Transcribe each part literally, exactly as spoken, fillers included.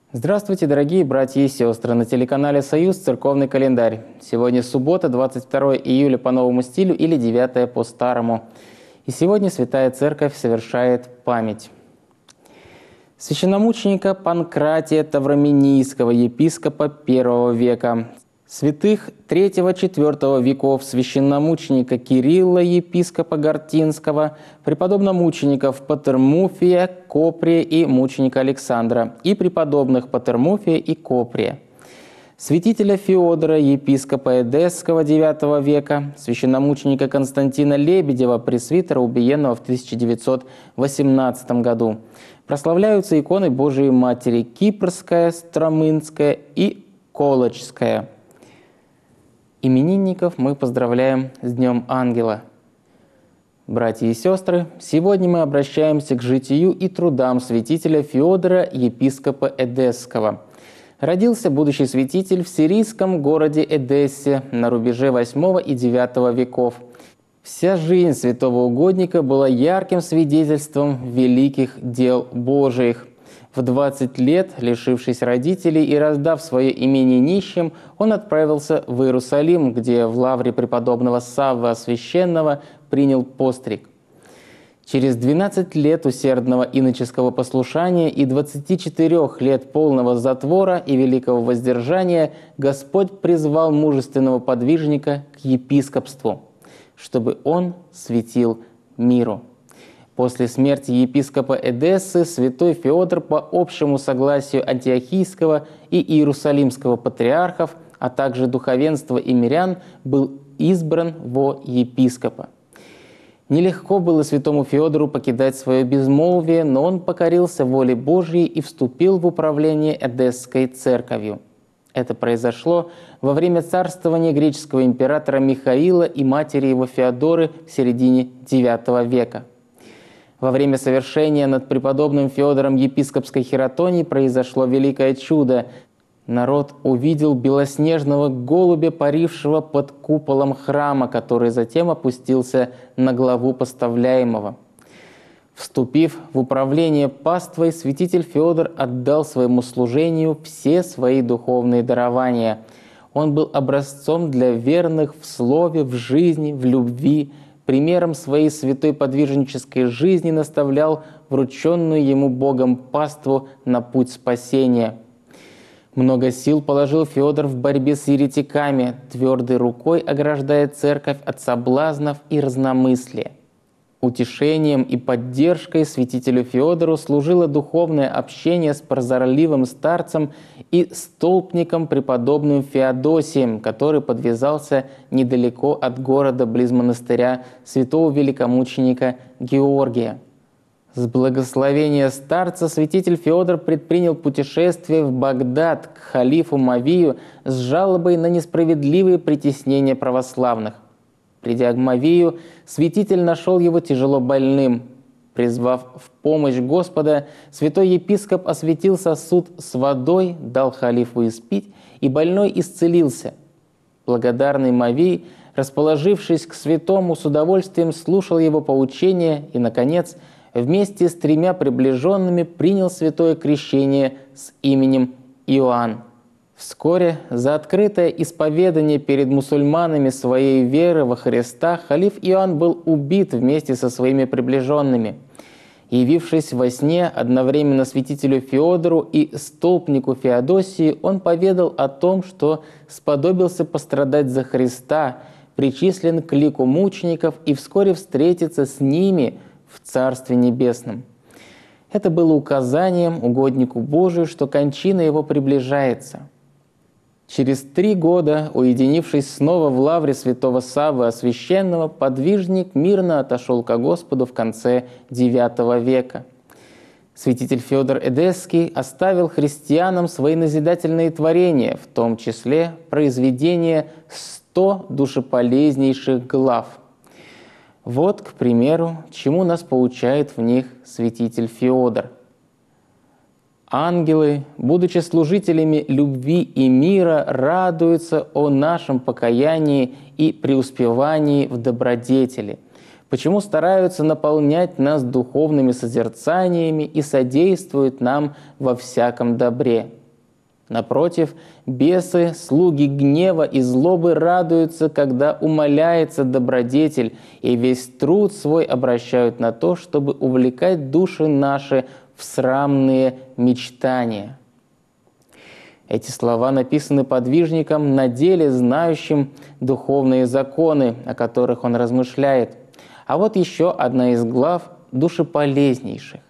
Здравствуйте, дорогие братья и сестры! На телеканале «Союз» церковный календарь. Сегодня суббота, двадцать второе июля по новому стилю или девятое по старому. И сегодня Святая Церковь совершает память священномученика Панкратия Тавраминийского, епископа первого века, святых третьего-четвёртого веков, священномученика Кирилла, епископа Гортинского, преподобномучеников Патермуфия, Коприя и мученика Александра, и преподобных Патермуфия и Коприя, святителя Феодора, епископа Эдесского девятого века, священномученика Константина Лебедева, пресвитера, убиенного в тысяча девятьсот восемнадцатом году. Прославляются иконы Божией Матери Кипрская, Стромынская и Колочская. Именинников мы поздравляем с Днем Ангела. Братья и сестры, сегодня мы обращаемся к житию и трудам святителя Феодора, епископа Эдесского. Родился будущий святитель в сирийском городе Эдессе на рубеже восьмого и девятого веков. Вся жизнь святого угодника была ярким свидетельством великих дел Божиих. В двадцать лет, лишившись родителей и раздав свое имение нищим, он отправился в Иерусалим, где в лавре преподобного Саввы Священного принял постриг. Через двенадцать лет усердного иноческого послушания и двадцати четырёх лет полного затвора и великого воздержания Господь призвал мужественного подвижника к епископству, чтобы он светил миру. После смерти епископа Эдессы святой Феодор по общему согласию антиохийского и иерусалимского патриархов, а также духовенства и мирян, был избран во епископа. Нелегко было святому Феодору покидать свое безмолвие, но он покорился воле Божьей и вступил в управление Эдесской церковью. Это произошло во время царствования греческого императора Михаила и матери его Феодоры в середине девятого века. Во время совершения над преподобным Феодором епископской хератонии произошло великое чудо. Народ увидел белоснежного голубя, парившего под куполом храма, который затем опустился на главу поставляемого. Вступив в управление паствой, святитель Феодор отдал своему служению все свои духовные дарования. Он был образцом для верных в слове, в жизни, в любви. Примером своей святой подвижнической жизни наставлял врученную ему Богом паству на путь спасения. Много сил положил Феодор в борьбе с еретиками, твердой рукой ограждая церковь от соблазнов и разномыслия. Утешением и поддержкой святителю Феодору служило духовное общение с прозорливым старцем и столпником преподобным Феодосием, который подвязался недалеко от города близ монастыря святого великомученика Георгия. С благословения старца святитель Феодор предпринял путешествие в Багдад к халифу Мавию с жалобой на несправедливые притеснения православных. Придя к Мавию, святитель нашел его тяжело больным. Призвав в помощь Господа, святой епископ осветил сосуд с водой, дал халифу испить, и больной исцелился. Благодарный Мавий, расположившись к святому, с удовольствием слушал его поучения и, наконец, вместе с тремя приближенными принял святое крещение с именем Иоанн. Вскоре за открытое исповедание перед мусульманами своей веры во Христа халиф Иоанн был убит вместе со своими приближенными. Явившись во сне одновременно святителю Феодору и столпнику Феодосии, он поведал о том, что сподобился пострадать за Христа, причислен к лику мучеников и вскоре встретиться с ними в Царстве Небесном. Это было указанием угоднику Божию, что кончина его приближается. Через три года, уединившись снова в лавре святого Саввы Освященного, подвижник мирно отошел ко Господу в конце девятого века. Святитель Феодор Эдесский оставил христианам свои назидательные творения, в том числе произведение «сто душеполезнейших глав». Вот, к примеру, чему нас поучает в них святитель Феодор. Ангелы, будучи служителями любви и мира, радуются о нашем покаянии и преуспевании в добродетели. Почему стараются наполнять нас духовными созерцаниями и содействуют нам во всяком добре? Напротив, бесы, слуги гнева и злобы радуются, когда умаляется добродетель, и весь труд свой обращают на то, чтобы увлекать души наши в срамные мечтания». Эти слова написаны подвижником, на деле знающим духовные законы, о которых он размышляет. А вот еще одна из глав душеполезнейших.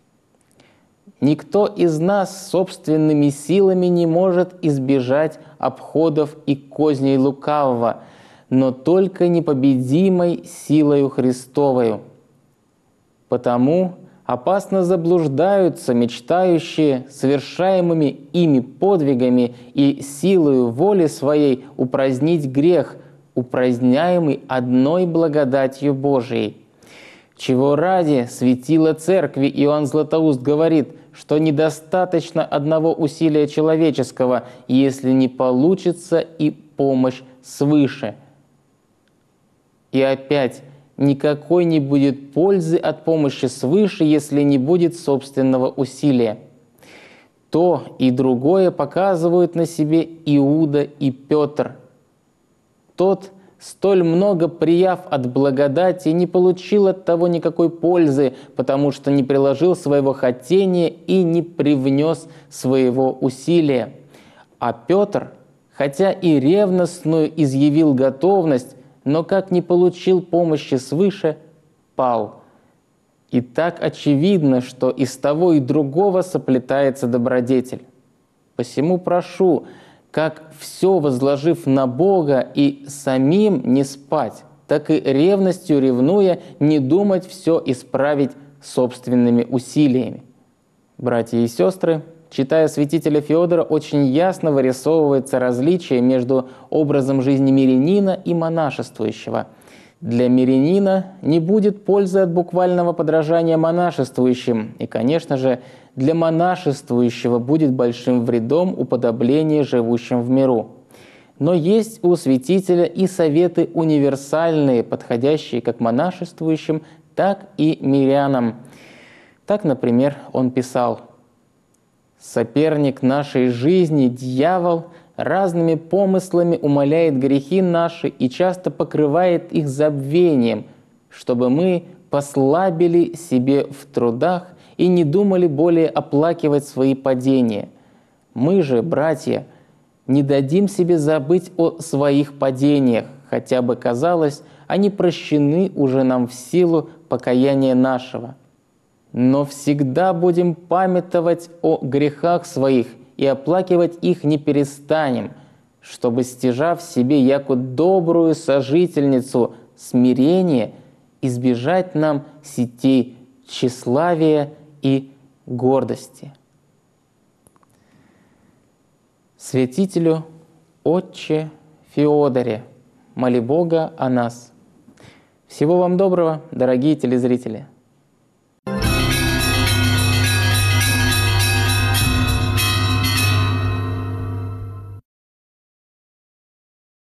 «Никто из нас собственными силами не может избежать обходов и козней лукавого, но только непобедимой силою Христовою. Потому опасно заблуждаются мечтающие совершаемыми ими подвигами и силою воли своей упразднить грех, упраздняемый одной благодатью Божией. Чего ради светило церкви Иоанн Златоуст говорит, что недостаточно одного усилия человеческого, если не получится и помощь свыше. И опять, никакой не будет пользы от помощи свыше, если не будет собственного усилия. То и другое показывают на себе Иуда и Петр. Тот, столь много прияв от благодати, не получил от того никакой пользы, потому что не приложил своего хотения и не привнес своего усилия. А Петр, хотя и ревностную изъявил готовность, но как не получил помощи свыше, пал. И так очевидно, что из того и другого соплетается добродетель. Посему прошу, как все возложив на Бога и самим не спать, так и ревностью ревнуя не думать все исправить собственными усилиями». Братья и сестры, читая святителя Феодора, очень ясно вырисовывается различие между образом жизни мирянина и монашествующего. Для мирянина не будет пользы от буквального подражания монашествующим, и, конечно же, для монашествующего будет большим вредом уподобление живущим в миру. Но есть у святителя и советы универсальные, подходящие как монашествующим, так и мирянам. Так, например, он писал: «Соперник нашей жизни, дьявол, разными помыслами умаляет грехи наши и часто покрывает их забвением, чтобы мы послабили себе в трудах и не думали более оплакивать свои падения. Мы же, братья, не дадим себе забыть о своих падениях, хотя бы, казалось, они прощены уже нам в силу покаяния нашего. Но всегда будем памятовать о грехах своих и оплакивать их не перестанем, чтобы, стяжав себе яку добрую сожительницу смирение, избежать нам сетей тщеславия и гордости». Святителю Отче Феодоре, моли Бога о нас. Всего вам доброго, дорогие телезрители!